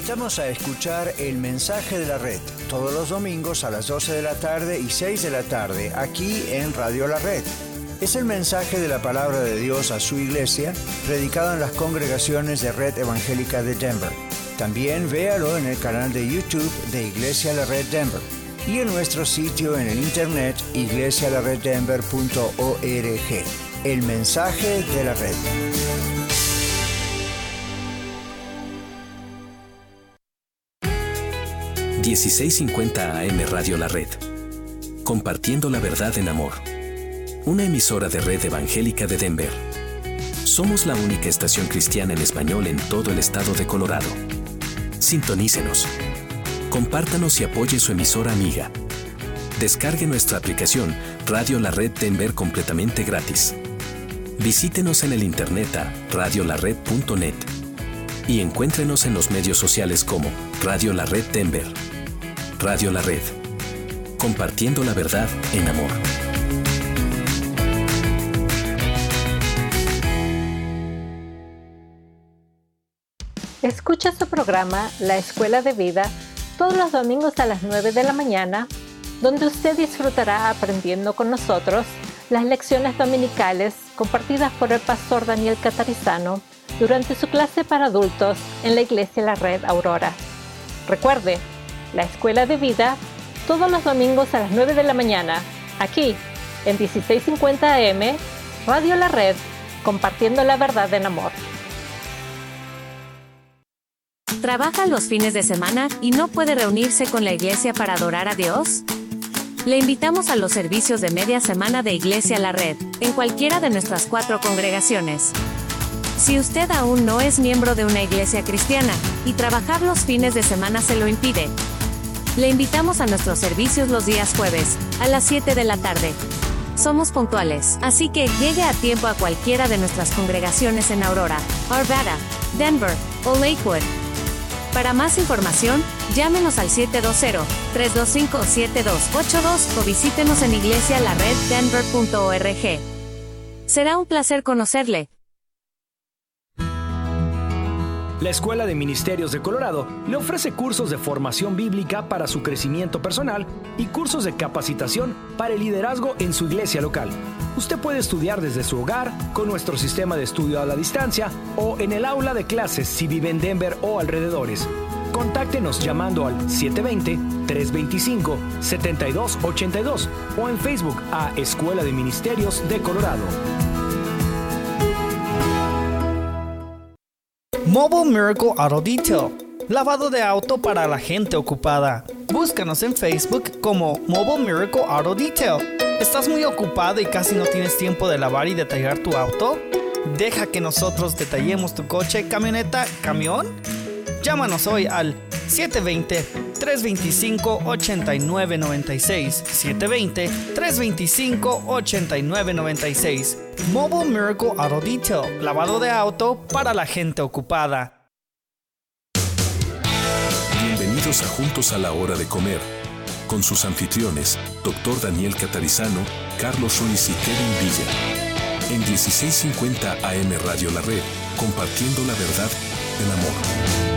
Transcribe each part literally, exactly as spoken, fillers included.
invitamos a escuchar El Mensaje de la Red todos los domingos a las doce de la tarde y seis de la tarde aquí en Radio La Red. Es el mensaje de la palabra de Dios a su iglesia, predicado en las congregaciones de Red Evangélica de Denver. También véalo en el canal de YouTube de Iglesia La Red Denver y en nuestro sitio en el internet iglesia la red denver punto org. El Mensaje de la Red. dieciséis cincuenta A M Radio La Red. Compartiendo la verdad en amor. Una emisora de Red Evangélica de Denver. Somos la única estación cristiana en español en todo el estado de Colorado. Sintonícenos. Compártanos y apoye su emisora amiga. Descargue nuestra aplicación Radio La Red Denver completamente gratis. Visítenos en el internet a radio la red punto net y encuéntrenos en los medios sociales como Radio La Red Denver. Radio La Red. Compartiendo la verdad en amor. Escucha su programa La Escuela de Vida todos los domingos a las nueve de la mañana, donde usted disfrutará aprendiendo con nosotros las lecciones dominicales compartidas por el pastor Daniel Catarizano durante su clase para adultos en la Iglesia La Red Aurora. Recuerde, La Escuela de Vida todos los domingos a las nueve de la mañana, aquí en dieciséis cincuenta A M, Radio La Red, compartiendo la verdad en amor. ¿Trabaja los fines de semana y no puede reunirse con la iglesia para adorar a Dios? Le invitamos a los servicios de media semana de Iglesia La Red, en cualquiera de nuestras cuatro congregaciones. Si usted aún no es miembro de una iglesia cristiana, y trabajar los fines de semana se lo impide, le invitamos a nuestros servicios los días jueves, a las siete de la tarde. Somos puntuales, así que llegue a tiempo a cualquiera de nuestras congregaciones en Aurora, Arvada, Denver o Lakewood. Para más información, llámenos al siete dos cero, tres dos cinco, siete dos ocho dos o visítenos en iglesia la red denver punto org. Será un placer conocerle. La Escuela de Ministerios de Colorado le ofrece cursos de formación bíblica para su crecimiento personal y cursos de capacitación para el liderazgo en su iglesia local. Usted puede estudiar desde su hogar, con nuestro sistema de estudio a la distancia o en el aula de clases si vive en Denver o alrededores. Contáctenos llamando al siete dos cero, tres dos cinco, siete dos ocho dos o en Facebook a Escuela de Ministerios de Colorado. Mobile Miracle Auto Detail. Lavado de auto para la gente ocupada. Búscanos en Facebook como Mobile Miracle Auto Detail. ¿Estás muy ocupado y casi no tienes tiempo de lavar y detallar tu auto? Deja que nosotros detallemos tu coche, camioneta, camión. Llámanos hoy al siete dos cero, tres dos cinco, ocho nueve nueve seis. siete dos cero, tres dos cinco, ocho nueve nueve seis. Mobile Miracle Auto Detail. Lavado de auto para la gente ocupada. Bienvenidos a Juntos a la Hora de Comer, con sus anfitriones, doctor Daniel Catarizano, Carlos Ruiz y Kevin Villa. En dieciséis cincuenta A M Radio La Red, compartiendo la verdad en amor.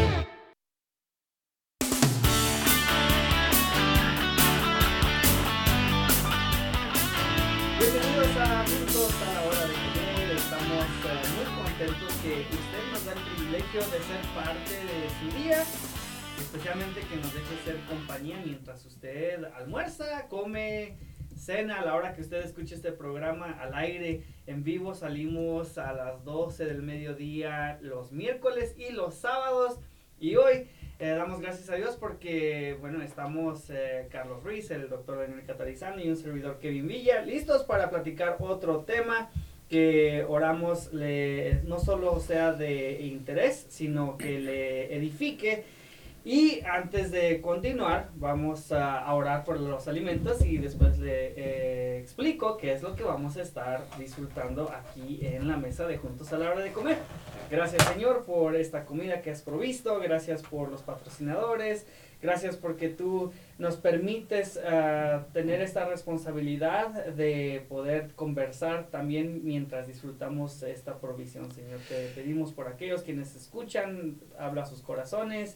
Bienvenidos a Juntos a la Hora de Comer. Estamos eh, muy contentos que usted nos da el privilegio de ser parte de su día, especialmente que nos deje ser compañía mientras usted almuerza, come, cena. A la hora que usted escuche este programa al aire en vivo, salimos a las doce del mediodía los miércoles y los sábados, y hoy eh, damos gracias a Dios porque, bueno, estamos eh, Carlos Ruiz, el doctor Daniel Catarizano y un servidor Kevin Villa, listos para platicar otro tema que oramos le, no solo sea de interés, sino que le edifique. Y antes de continuar, vamos a, a orar por los alimentos y después le eh, explico qué es lo que vamos a estar disfrutando aquí en la mesa de Juntos a la Hora de Comer. Gracias, Señor, por esta comida que has provisto. Gracias por los patrocinadores. Gracias porque tú nos permites uh, tener esta responsabilidad de poder conversar también mientras disfrutamos esta provisión, Señor. Te pedimos por aquellos quienes escuchan, habla a sus corazones.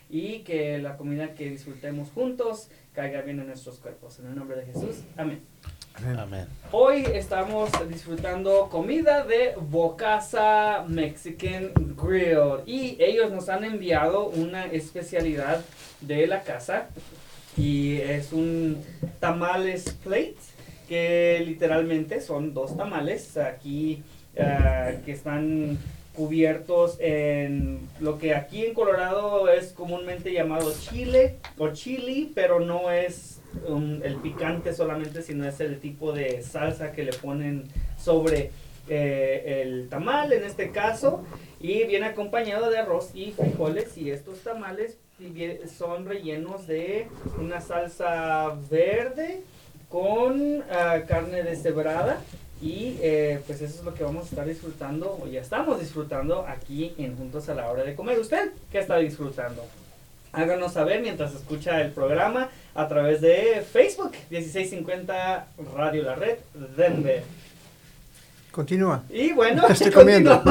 y que la comida que disfrutemos juntos caiga bien en nuestros cuerpos. En el nombre de Jesús, amén. Amén. Amén. Hoy estamos disfrutando comida de Bocasa Mexican Grill y ellos nos han enviado una especialidad de la casa y es un tamales plate que literalmente son dos tamales aquí uh, que están cubiertos en lo que aquí en Colorado es comúnmente llamado chile o chili, pero no es Um, el picante solamente, sino es el tipo de salsa que le ponen sobre eh, el tamal en este caso, y viene acompañado de arroz y frijoles, y estos tamales son rellenos de una salsa verde con uh, carne deshebrada, y eh, pues eso es lo que vamos a estar disfrutando, o ya estamos disfrutando aquí en Juntos a la Hora de Comer. ¿Usted qué está disfrutando? Háganos saber mientras escucha el programa a través de Facebook, dieciséis cincuenta Radio La Red, Denver. Continúa. Y bueno, estoy comiendo.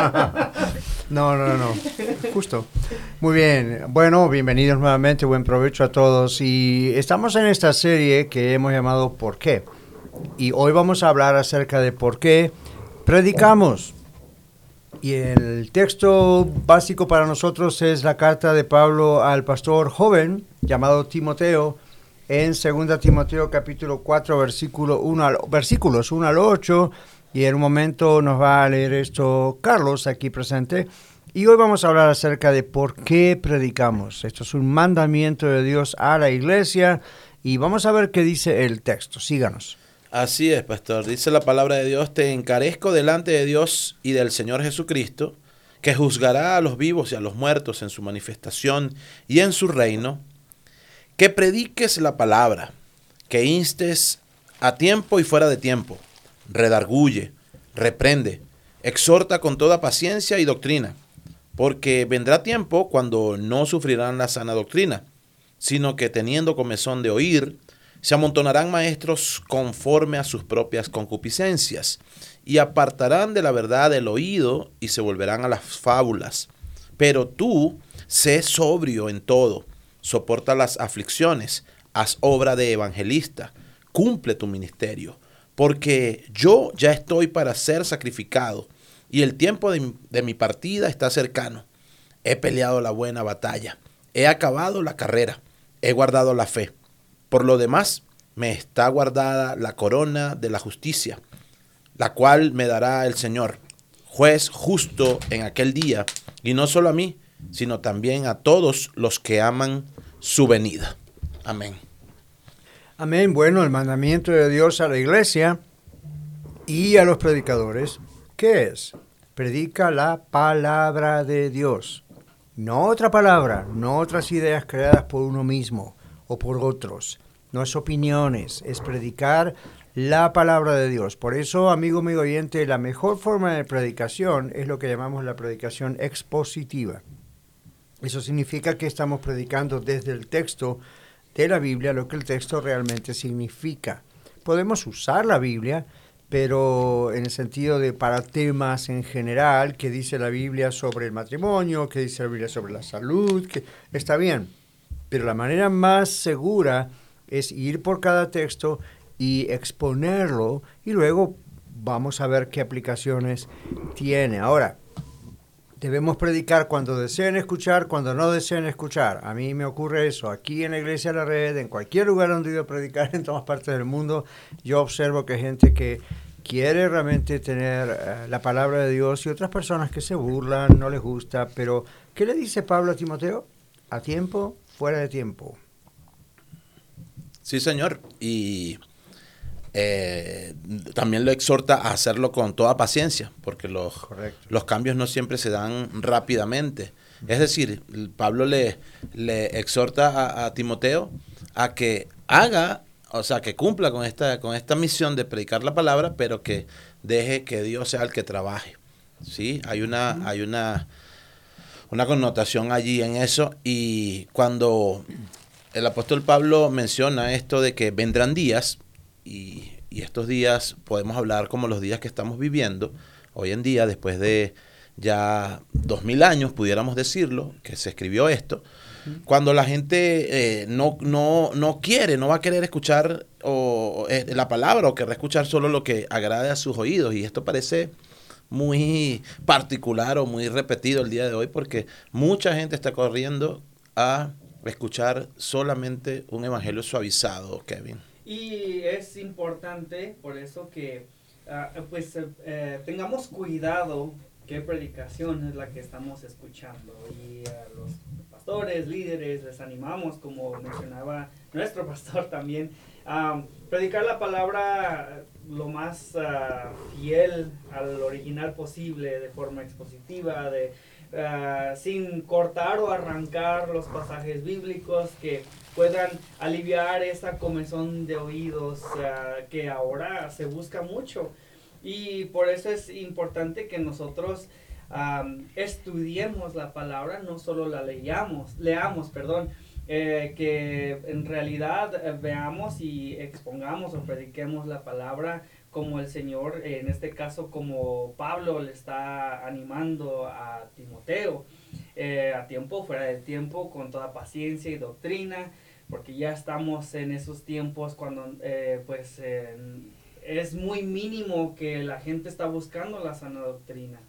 No, no, no, justo. Muy bien. Bueno, bienvenidos nuevamente, buen provecho a todos. Y estamos en esta serie que hemos llamado ¿Por qué? Y hoy vamos a hablar acerca de por qué predicamos. Y el texto básico para nosotros es la carta de Pablo al pastor joven llamado Timoteo en segunda Timoteo capítulo cuatro versículo uno al, versículos uno al ocho, y en un momento nos va a leer esto Carlos aquí presente, y hoy vamos a hablar acerca de por qué predicamos. Esto es un mandamiento de Dios a la iglesia y vamos a ver qué dice el texto. Síganos. Así es, pastor. Dice la palabra de Dios: te encarezco delante de Dios y del Señor Jesucristo, que juzgará a los vivos y a los muertos en su manifestación y en su reino, que prediques la palabra, que instes a tiempo y fuera de tiempo, redarguye, reprende, exhorta con toda paciencia y doctrina, porque vendrá tiempo cuando no sufrirán la sana doctrina, sino que teniendo comezón de oír, se amontonarán maestros conforme a sus propias concupiscencias, y apartarán de la verdad el oído y se volverán a las fábulas. Pero tú, sé sobrio en todo, soporta las aflicciones, haz obra de evangelista, cumple tu ministerio, porque yo ya estoy para ser sacrificado, y el tiempo de, de mi partida está cercano. He peleado la buena batalla, he acabado la carrera, he guardado la fe. Por lo demás, me está guardada la corona de la justicia, la cual me dará el Señor, juez justo en aquel día, y no solo a mí, sino también a todos los que aman su venida. Amén. Amén. Bueno, el mandamiento de Dios a la iglesia y a los predicadores, ¿qué es? Predica la palabra de Dios, no otra palabra, no otras ideas creadas por uno mismo o por otros. No es opiniones, es predicar la palabra de Dios. Por eso, amigo mío oyente, la mejor forma de predicación es lo que llamamos la predicación expositiva. Eso significa que estamos predicando desde el texto de la Biblia lo que el texto realmente significa. Podemos usar la Biblia, pero en el sentido de para temas en general, que dice la Biblia sobre el matrimonio, que dice la Biblia sobre la salud, que está bien. Pero la manera más segura es ir por cada texto y exponerlo, y luego vamos a ver qué aplicaciones tiene. Ahora, debemos predicar cuando deseen escuchar, cuando no deseen escuchar. A mí me ocurre eso. Aquí en la Iglesia de la Red, en cualquier lugar donde yo predicar en todas partes del mundo, yo observo que hay gente que quiere realmente tener uh, la palabra de Dios y otras personas que se burlan, no les gusta. Pero, ¿qué le dice Pablo a Timoteo? A tiempo, fuera de tiempo. Sí, señor. Y eh, también lo exhorta a hacerlo con toda paciencia, porque los, los cambios no siempre se dan rápidamente. Es decir, Pablo le, le exhorta a, a Timoteo a que haga, o sea, que cumpla con esta, con esta misión de predicar la palabra, pero que deje que Dios sea el que trabaje. ¿Sí? Hay una, uh-huh. hay una, una connotación allí en eso, y cuando el apóstol Pablo menciona esto de que vendrán días, y, y estos días podemos hablar como los días que estamos viviendo hoy en día, después de ya dos mil años, pudiéramos decirlo, que se escribió esto. Cuando la gente eh, no, no, no quiere, no va a querer escuchar o, eh, la palabra o querrá escuchar solo lo que agrade a sus oídos. Y esto parece muy particular o muy repetido el día de hoy porque mucha gente está corriendo a escuchar solamente un evangelio suavizado, Kevin. Y es importante por eso que uh, pues uh, tengamos cuidado qué predicación es la que estamos escuchando. Y a uh, los pastores, líderes, les animamos, como mencionaba nuestro pastor también, um, predicar la palabra lo más uh, fiel al original posible, de forma expositiva, de Uh, sin cortar o arrancar los pasajes bíblicos que puedan aliviar esa comezón de oídos uh, que ahora se busca mucho. Y por eso es importante que nosotros um, estudiemos la palabra, no solo la leamos, leamos, perdón, eh, que en realidad eh, veamos y expongamos o prediquemos la palabra como el Señor, en este caso como Pablo le está animando a Timoteo, eh, a tiempo, fuera del tiempo, con toda paciencia y doctrina, porque ya estamos en esos tiempos cuando eh, pues eh, es muy mínimo que la gente está buscando la sana doctrina.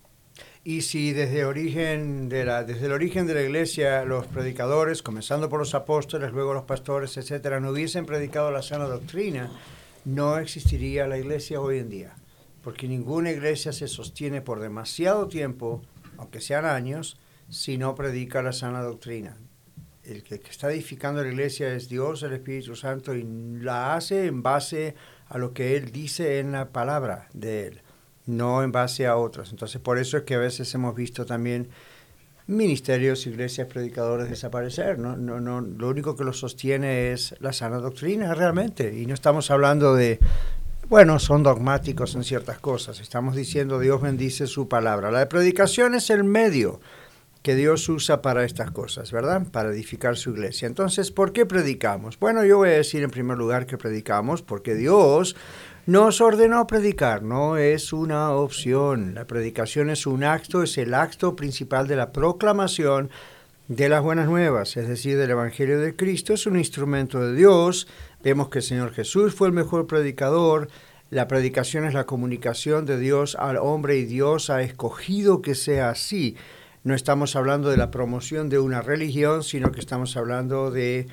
Y si desde, origen de la, desde el origen de la iglesia los predicadores, comenzando por los apóstoles, luego los pastores, etcétera, no hubiesen predicado la sana doctrina, no existiría la iglesia hoy en día, porque ninguna iglesia se sostiene por demasiado tiempo, aunque sean años, si no predica la sana doctrina. El que, que está edificando la iglesia es Dios, el Espíritu Santo, y la hace en base a lo que Él dice en la palabra de Él, no en base a otros. Entonces, por eso es que a veces hemos visto también ministerios, iglesias, predicadores desaparecer, ¿no? No, no, lo único que los sostiene es la sana doctrina realmente, y no estamos hablando de, bueno, son dogmáticos en ciertas cosas, estamos diciendo Dios bendice su palabra. La predicación es el medio que Dios usa para estas cosas, ¿verdad? Para edificar su iglesia. Entonces, ¿por qué predicamos? Bueno, yo voy a decir en primer lugar que predicamos porque Dios nos ordenó predicar, no es una opción. La predicación es un acto, es el acto principal de la proclamación de las buenas nuevas, es decir, del Evangelio de Cristo. Es un instrumento de Dios. Vemos que el Señor Jesús fue el mejor predicador. La predicación es la comunicación de Dios al hombre y Dios ha escogido que sea así. No estamos hablando de la promoción de una religión, sino que estamos hablando de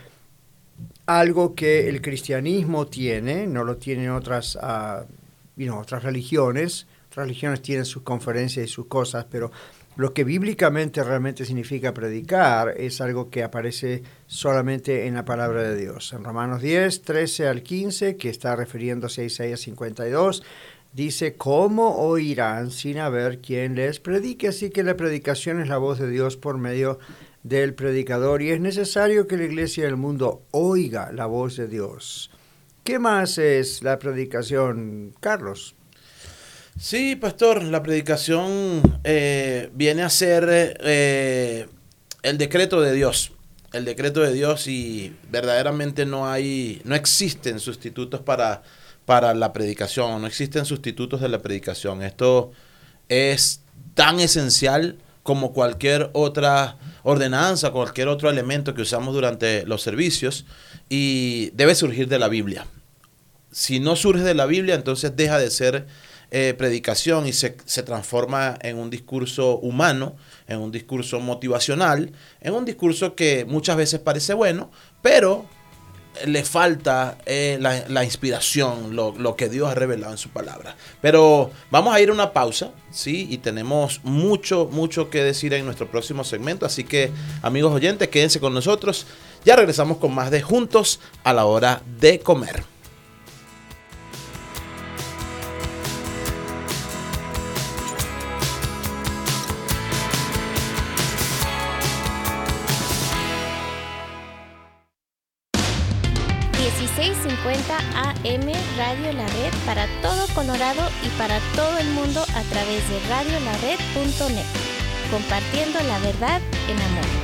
algo que el cristianismo tiene, no lo tienen otras, uh, you know, otras religiones. Otras religiones tienen sus conferencias y sus cosas, pero lo que bíblicamente realmente significa predicar es algo que aparece solamente en la palabra de Dios. En Romanos diez, trece al quince, que está refiriéndose a Isaías cincuenta y dos, dice, ¿cómo oirán sin haber quien les predique? Así que la predicación es la voz de Dios por medio del predicador, y es necesario que la iglesia del mundo oiga la voz de Dios. ¿Qué más es la predicación, Carlos? Sí, pastor, la predicación eh, viene a ser eh, el decreto de Dios, el decreto de Dios, y verdaderamente no hay, no existen sustitutos para, para la predicación, no existen sustitutos de la predicación. Esto es tan esencial como cualquier otra ordenanza, cualquier otro elemento que usamos durante los servicios, y debe surgir de la Biblia. Si no surge de la Biblia, entonces deja de ser eh, predicación y se, se transforma en un discurso humano, en un discurso motivacional, en un discurso que muchas veces parece bueno, pero le falta eh, la, la inspiración, lo, lo que Dios ha revelado en su palabra. Pero vamos a ir a una pausa, ¿sí? Y tenemos mucho, mucho que decir en nuestro próximo segmento. Así que, amigos oyentes, quédense con nosotros. Ya regresamos con más de Juntos a la Hora de Comer. dieciséis cincuenta A M Radio La Red para todo Colorado y para todo el mundo a través de radio la red punto net, compartiendo la verdad en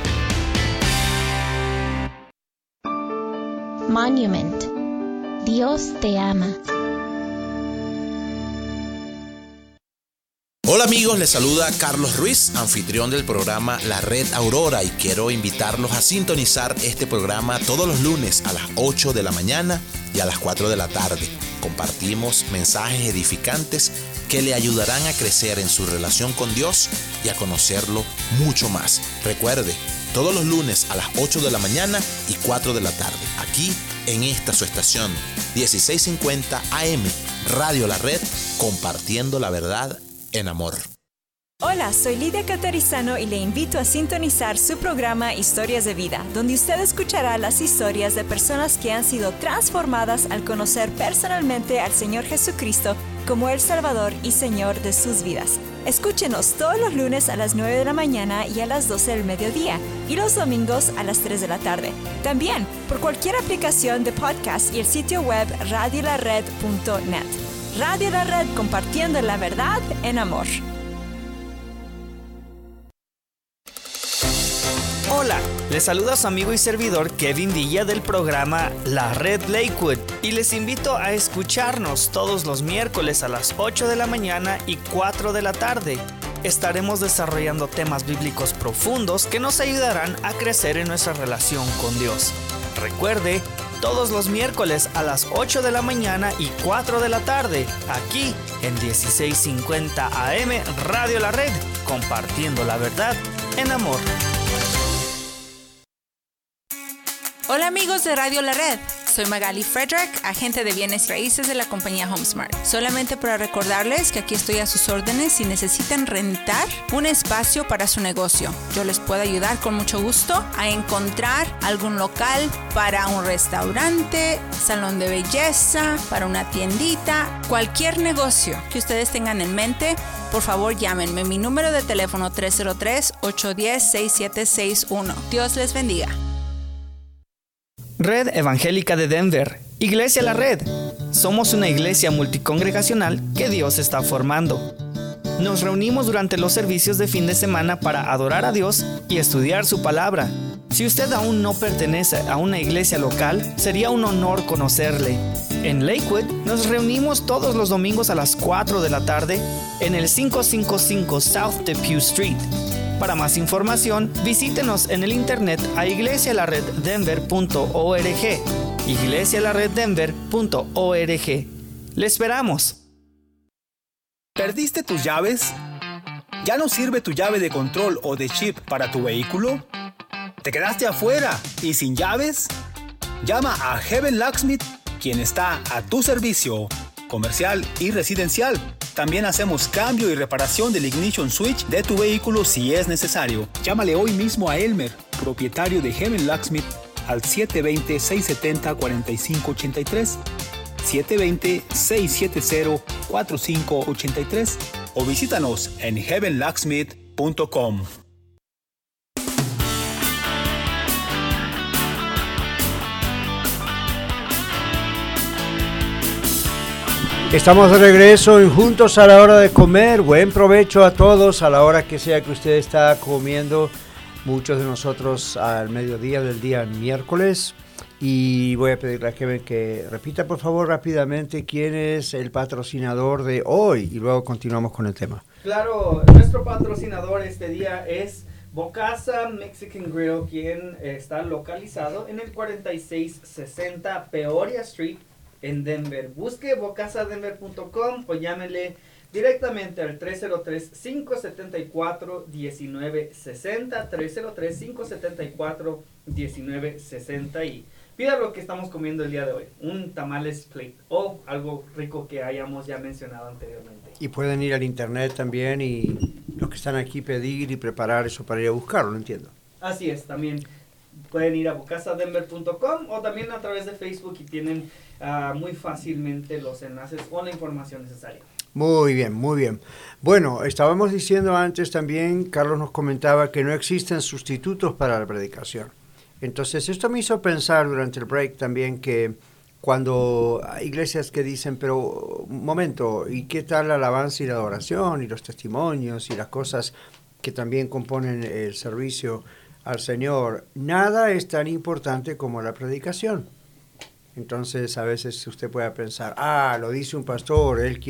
amor. Monument. Dios te ama. Hola amigos, les saluda Carlos Ruiz, anfitrión del programa La Red Aurora, y quiero invitarlos a sintonizar este programa todos los lunes a las ocho de la mañana y a las cuatro de la tarde. Compartimos mensajes edificantes que le ayudarán a crecer en su relación con Dios y a conocerlo mucho más. Recuerde, todos los lunes a las ocho de la mañana y cuatro de la tarde, aquí en esta su estación dieciséis cincuenta A M, Radio La Red, compartiendo la verdad en amor. Hola, soy Lidia Catarizano y le invito a sintonizar su programa Historias de Vida, donde usted escuchará las historias de personas que han sido transformadas al conocer personalmente al Señor Jesucristo como el Salvador y Señor de sus vidas. Escúchenos todos los lunes a las nueve de la mañana y a las doce del mediodía, y los domingos a las tres de la tarde. También por cualquier aplicación de podcast y el sitio web radio la red punto net. Radio La Red, compartiendo la verdad en amor. Hola, les saluda su amigo y servidor Kevin Villa del programa La Red Lakewood, y les invito a escucharnos todos los miércoles a las ocho de la mañana y cuatro de la tarde. Estaremos desarrollando temas bíblicos profundos que nos ayudarán a crecer en nuestra relación con Dios. Recuerde, todos los miércoles a las ocho de la mañana y cuatro de la tarde, aquí en dieciséis cincuenta A M Radio La Red, compartiendo la verdad en amor. Hola amigos de Radio La Red, soy Magali Frederick, agente de bienes raíces de la compañía HomeSmart. Solamente para recordarles que aquí estoy a sus órdenes si necesitan rentar un espacio para su negocio. Yo les puedo ayudar con mucho gusto a encontrar algún local para un restaurante, salón de belleza, para una tiendita, cualquier negocio que ustedes tengan en mente. Por favor, llámenme. Mi número de teléfono tres cero tres, ocho uno cero, seis siete seis uno. Dios les bendiga. Red Evangélica de Denver, Iglesia La Red. Somos una iglesia multicongregacional que Dios está formando. Nos reunimos durante los servicios de fin de semana para adorar a Dios y estudiar su palabra. Si usted aún no pertenece a una iglesia local, sería un honor conocerle. En Lakewood nos reunimos todos los domingos a las cuatro de la tarde en el quinientos cincuenta y cinco South Depew Street. Para más información, visítenos en el internet a iglesia la red denver punto org, iglesia la red denver punto org. ¡Le esperamos! ¿Perdiste tus llaves? ¿Ya no sirve tu llave de control o de chip para tu vehículo? ¿Te quedaste afuera y sin llaves? Llama a Heaven Locksmith, quien está a tu servicio, comercial y residencial. También hacemos cambio y reparación del ignition switch de tu vehículo si es necesario. Llámale hoy mismo a Elmer, propietario de Heaven Locksmith, al siete dos cero, seis siete cero, cuatro cinco ocho tres, siete dos cero, seis siete cero, cuatro cinco ocho tres, o visítanos en heaven locksmith punto com. Estamos de regreso en Juntos a la Hora de Comer. Buen provecho a todos a la hora que sea que usted está comiendo. Muchos de nosotros al mediodía del día miércoles. Y voy a pedirle a Kevin que repita por favor rápidamente quién es el patrocinador de hoy y luego continuamos con el tema. Claro, nuestro patrocinador este día es Bocasa Mexican Grill, quien está localizado en el cuarenta y seis sesenta Peoria Street en Denver. Busque bocasa denver punto com o llámele directamente al tres cero tres, cinco siete cuatro, uno nueve seis cero, tres cero tres, cinco siete cuatro, uno nueve seis cero, y pida lo que estamos comiendo el día de hoy, un tamales plate o algo rico que hayamos ya mencionado anteriormente. Y pueden ir al internet también y los que están aquí pedir y preparar eso para ir a buscarlo, ¿no entiendo? Así es, también pueden ir a bocasa denver punto com o también a través de Facebook y tienen uh, muy fácilmente los enlaces o la información necesaria. Muy bien, muy bien. Bueno, estábamos diciendo antes también, Carlos nos comentaba que no existen sustitutos para la predicación. Entonces esto me hizo pensar durante el break también que cuando hay iglesias que dicen, pero un momento, ¿y qué tal la alabanza y la adoración y los testimonios y las cosas que también componen el servicio al Señor? Nada es tan importante como la predicación. Entonces a veces usted puede pensar, ah, lo dice un pastor, él quiere...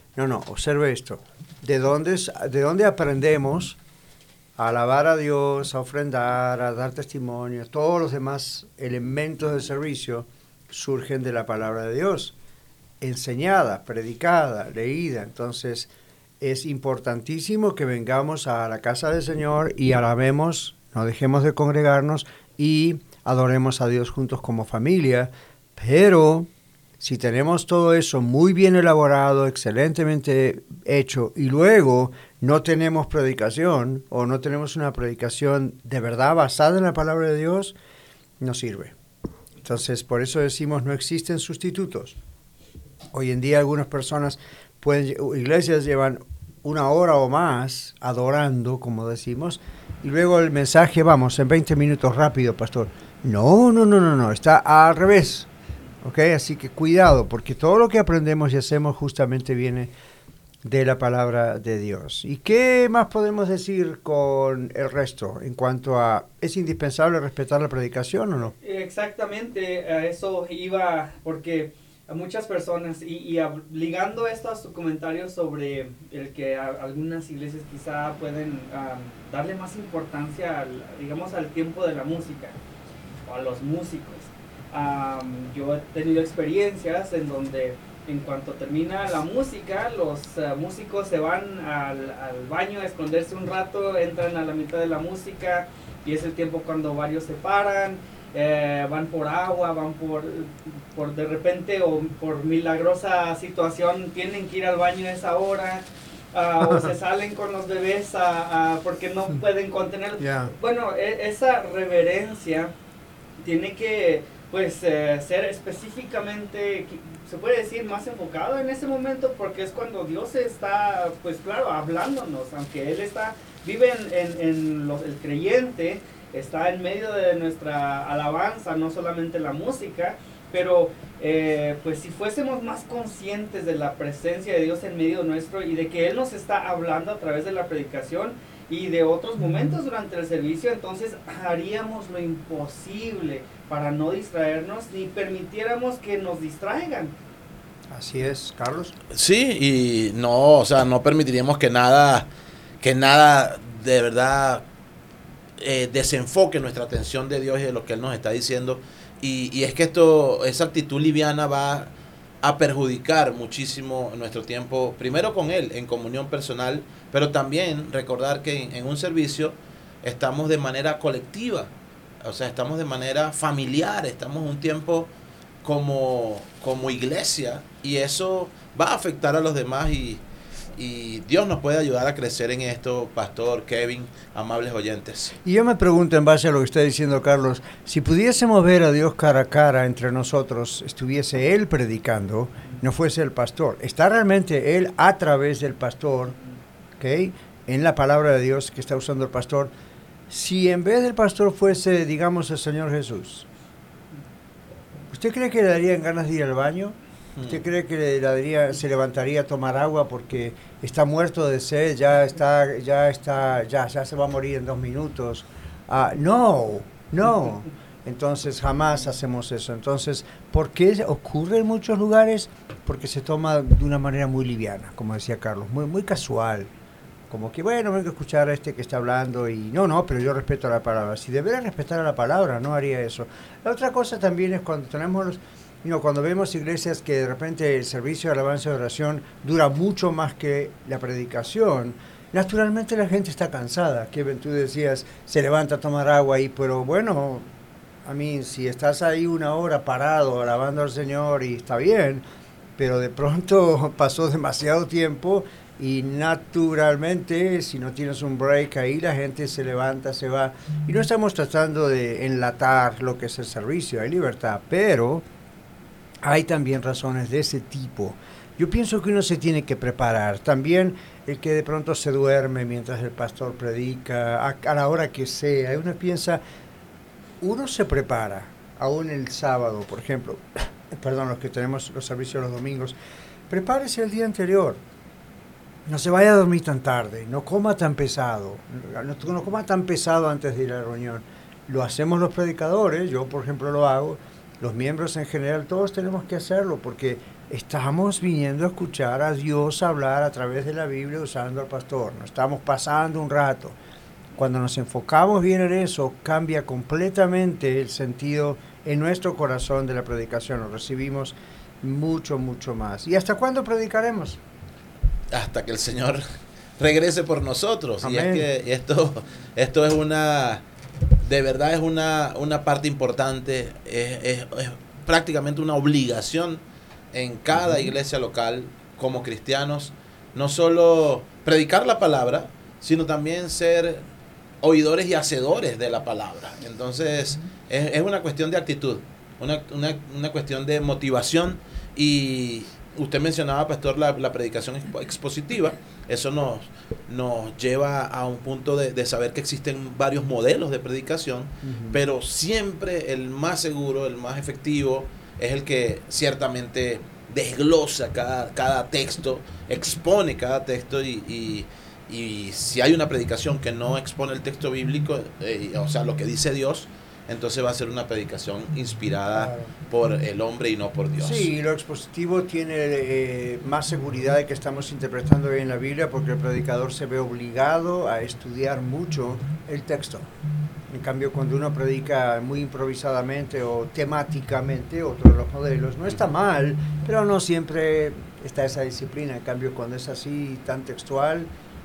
No, no, observe esto. ¿De dónde, de dónde aprendemos a alabar a Dios, a ofrendar, a dar testimonio? Todos los demás elementos del servicio surgen de la palabra de Dios, enseñada, predicada, leída. Entonces, es importantísimo que vengamos a la casa del Señor y alabemos, no dejemos de congregarnos y adoremos a Dios juntos como familia, pero si tenemos todo eso muy bien elaborado, excelentemente hecho, y luego no tenemos predicación o no tenemos una predicación de verdad basada en la palabra de Dios, no sirve. Entonces, por eso decimos, no existen sustitutos. Hoy en día algunas personas, pueden, iglesias llevan una hora o más adorando, como decimos, y luego el mensaje, vamos, en veinte minutos rápido, pastor. No, no, no, no, no, está al revés. ¿Ok? Así que cuidado, porque todo lo que aprendemos y hacemos justamente viene de la palabra de Dios. ¿Y qué más podemos decir con el resto en cuanto a, ¿es indispensable respetar la predicación o no? Exactamente, a eso iba, porque a muchas personas, y, y a, ligando esto a su comentario sobre el que a, algunas iglesias quizá pueden um, darle más importancia, al, digamos, al tiempo de la música, o a los músicos. Um, yo he tenido experiencias en donde en cuanto termina la música, los uh, músicos se van al, al baño a esconderse un rato, entran a la mitad de la música y es el tiempo cuando varios se paran, eh, van por agua, van por, por de repente o por milagrosa situación tienen que ir al baño a esa hora. Uh, o se salen con los bebés a, a, porque no pueden contener. Yeah. Bueno, e- esa reverencia tiene que pues eh, ser específicamente, se puede decir, más enfocado en ese momento, porque es cuando Dios está, pues claro, hablándonos, aunque Él está, vive en, en, en los, el creyente, está en medio de nuestra alabanza, no solamente la música, pero eh, pues si fuésemos más conscientes de la presencia de Dios en medio nuestro y de que Él nos está hablando a través de la predicación y de otros momentos durante el servicio, entonces haríamos lo imposible para no distraernos ni permitiéramos que nos distraigan. Así es, Carlos. Sí, y no, o sea, no permitiríamos que nada, que nada de verdad eh, desenfoque nuestra atención de Dios y de lo que Él nos está diciendo. Y, y es que esto, esa actitud liviana va a perjudicar muchísimo nuestro tiempo, primero con Él, en comunión personal, pero también recordar que en, en un servicio estamos de manera colectiva, o sea, estamos de manera familiar, estamos un tiempo como, como iglesia, y eso va a afectar a los demás, y, y Dios nos puede ayudar a crecer en esto, Pastor, Kevin, amables oyentes. Y yo me pregunto, en base a lo que está diciendo Carlos, si pudiésemos ver a Dios cara a cara entre nosotros, estuviese Él predicando, no fuese el pastor, ¿está realmente Él a través del pastor, okay, en la palabra de Dios que está usando el pastor? Si en vez del pastor fuese, digamos, el Señor Jesús, ¿usted cree que le darían ganas de ir al baño? ¿Usted cree que le daría, se levantaría a tomar agua porque está muerto de sed, ya está, ya está, ya, ya se va a morir en dos minutos? Uh, no, no. Entonces jamás hacemos eso. Entonces, ¿por qué ocurre en muchos lugares? Porque se toma de una manera muy liviana, como decía Carlos, muy, muy casual. Como que, bueno, vengo a escuchar a este que está hablando y no, no, pero yo respeto la palabra. Si debería respetar a la palabra, no haría eso. La otra cosa también es cuando tenemos los... You know, cuando vemos iglesias que de repente el servicio de alabanza y oración dura mucho más que la predicación, naturalmente la gente está cansada. Kevin, tú decías, se levanta a tomar agua ahí, pero bueno, a mí, si estás ahí una hora parado alabando al Señor y está bien, pero de pronto pasó demasiado tiempo y naturalmente, si no tienes un break ahí, la gente se levanta, se va. Y no estamos tratando de enlatar lo que es el servicio, hay libertad, pero... hay también razones de ese tipo. Yo pienso que uno se tiene que preparar. También el que de pronto se duerme mientras el pastor predica, a, a la hora que sea. Uno piensa, uno se prepara, aún el sábado, por ejemplo, perdón, los que tenemos los servicios los domingos, prepárese el día anterior. No se vaya a dormir tan tarde, no coma tan pesado, no, no coma tan pesado antes de ir a la reunión. Lo hacemos los predicadores, yo por ejemplo lo hago. Los miembros en general, todos tenemos que hacerlo, porque estamos viniendo a escuchar a Dios hablar a través de la Biblia usando al pastor. Nos estamos pasando un rato. Cuando nos enfocamos bien en eso, cambia completamente el sentido en nuestro corazón de la predicación. Lo recibimos mucho, mucho más. ¿Y hasta cuándo predicaremos? Hasta que el Señor regrese por nosotros. Amén. Y es que esto, esto es una, de verdad es una, una parte importante, es, es, es prácticamente una obligación en cada uh-huh. iglesia local como cristianos, no solo predicar la palabra, sino también ser oidores y hacedores de la palabra. Entonces, uh-huh. es, es una cuestión de actitud, una, una, una cuestión de motivación. Y usted mencionaba, pastor, la, la predicación expositiva. Eso nos, nos lleva a un punto de, de saber que existen varios modelos de predicación, uh-huh. pero siempre el más seguro, el más efectivo, es el que ciertamente desglosa cada, cada texto, expone cada texto y, y, y si hay una predicación que no expone el texto bíblico, eh, o sea, lo que dice Dios, entonces va a ser una predicación inspirada claro. por el hombre y no por Dios. Sí, lo expositivo tiene eh, más seguridad de que estamos interpretando bien la Biblia, porque el predicador se ve obligado a estudiar mucho el texto. En cambio, cuando uno predica muy improvisadamente o temáticamente, otro de los modelos, no está mal, pero no siempre está esa disciplina. En cambio, cuando es así, tan textual,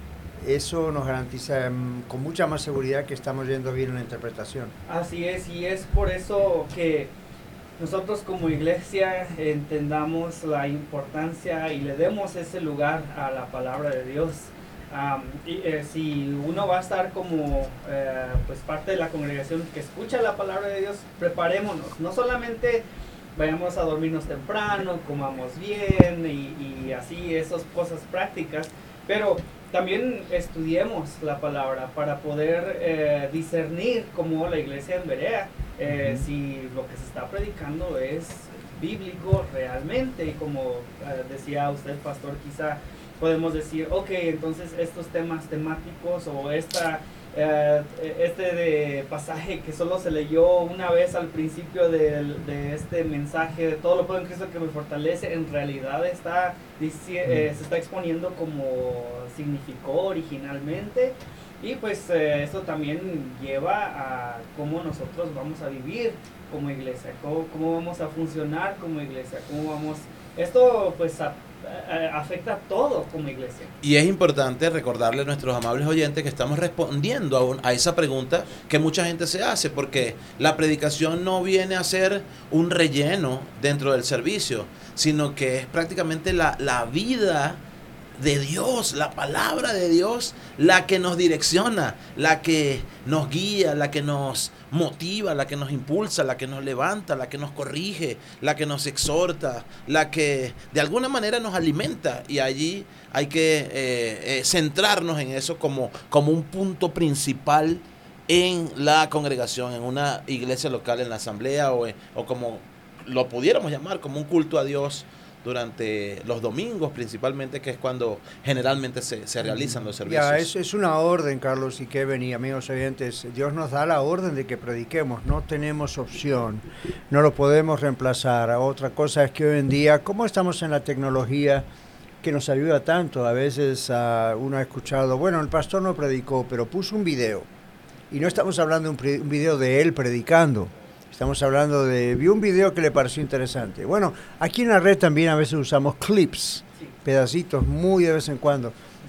eso nos garantiza um, con mucha más seguridad que estamos yendo bien en la interpretación. Así es, y es por eso que nosotros como iglesia entendamos la importancia y le demos ese lugar a la palabra de Dios. Um, y, eh, si uno va a estar como eh, pues parte de la congregación que escucha la palabra de Dios, preparémonos, no solamente vayamos a dormirnos temprano, comamos bien y, y así, esas cosas prácticas, pero también estudiemos la palabra para poder eh, discernir como la iglesia en Berea eh, uh-huh. si lo que se está predicando es bíblico realmente, y como eh, decía usted, pastor, quizá podemos decir, ok, entonces estos temas temáticos o esta, eh, este de pasaje que solo se leyó una vez al principio de, de este mensaje de todo lo puedo en Cristo que me fortalece, en realidad está, eh, se está exponiendo como significó originalmente. Y pues eh, esto también lleva a cómo nosotros vamos a vivir como iglesia, cómo, cómo vamos a funcionar como iglesia, cómo vamos, esto pues a, a, afecta a todo como iglesia. Y es importante recordarle a nuestros amables oyentes que estamos respondiendo a, un, a esa pregunta que mucha gente se hace, porque la predicación no viene a ser un relleno dentro del servicio, sino que es prácticamente la, la vida de Dios, la palabra de Dios, la que nos direcciona, la que nos guía, la que nos motiva, la que nos impulsa, la que nos levanta, la que nos corrige, la que nos exhorta, la que de alguna manera nos alimenta, y allí hay que eh, eh, centrarnos en eso como, como un punto principal en la congregación, en una iglesia local, en la asamblea o, o como lo pudiéramos llamar, como un culto a Dios durante los domingos principalmente, que es cuando generalmente se, se realizan los servicios. Ya, es, es una orden, Carlos y Kevin y amigos oyentes. Dios nos da la orden de que prediquemos, no tenemos opción, no lo podemos reemplazar. Otra cosa es que hoy en día, como estamos en la tecnología que nos ayuda tanto, a veces uh, uno ha escuchado, bueno, el pastor no predicó, pero puso un video. Y no estamos hablando de un, pre- un video de él predicando. Estamos hablando de, vi un video que le pareció interesante. Bueno, aquí en la red también a veces usamos clips, sí. pedacitos muy de vez en cuando,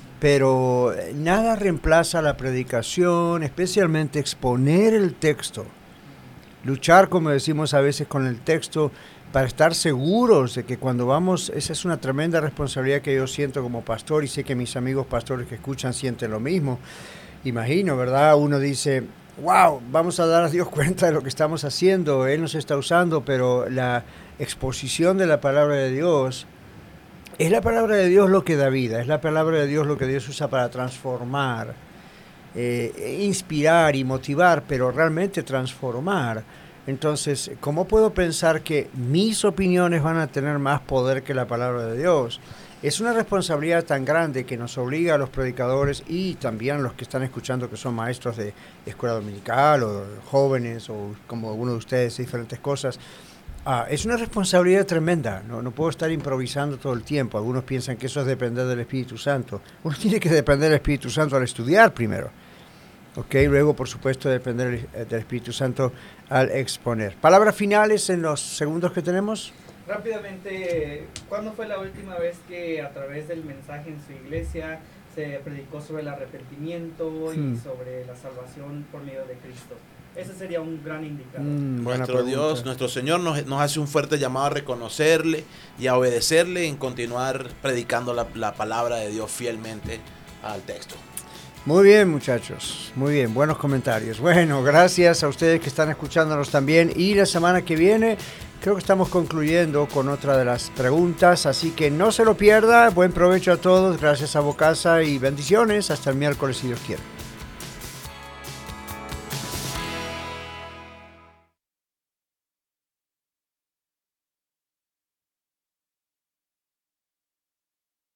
pero nada reemplaza la predicación, especialmente exponer el texto. Luchar, como decimos a veces, con el texto para estar seguros de que cuando vamos, esa es una tremenda responsabilidad que yo siento como pastor, y sé que mis amigos pastores que escuchan sienten lo mismo. Imagino, ¿verdad? Uno dice, wow, vamos a dar a Dios cuenta de lo que estamos haciendo, Él nos está usando, pero la exposición de la palabra de Dios, es la palabra de Dios lo que da vida, es la palabra de Dios lo que Dios usa para transformar, eh, inspirar y motivar, pero realmente transformar. Entonces, ¿cómo puedo pensar que mis opiniones van a tener más poder que la palabra de Dios? Es una responsabilidad tan grande que nos obliga a los predicadores y también a los que están escuchando, que son maestros de escuela dominical o jóvenes o como algunos de ustedes, diferentes cosas, Ah, es una responsabilidad tremenda, no, no puedo estar improvisando todo el tiempo. Algunos piensan que eso es depender del Espíritu Santo. Uno tiene que depender del Espíritu Santo al estudiar primero. Ok, luego por supuesto depender del Espíritu Santo al exponer. Palabras finales en los segundos que tenemos. Rápidamente, ¿cuándo fue la última vez que a través del mensaje en su iglesia se predicó sobre el arrepentimiento hmm. y sobre la salvación por medio de Cristo? Ese sería un gran indicador. Mm, nuestro Dios, nuestro Señor nos, nos hace un fuerte llamado a reconocerle y a obedecerle y en continuar predicando la, la palabra de Dios fielmente al texto. Muy bien, muchachos. Muy bien, buenos comentarios. Bueno, gracias a ustedes que están escuchándonos también. Y la semana que viene creo que estamos concluyendo con otra de las preguntas, así que no se lo pierda. Buen provecho a todos. Gracias a Bocasa y bendiciones. Hasta el miércoles si Dios quiere.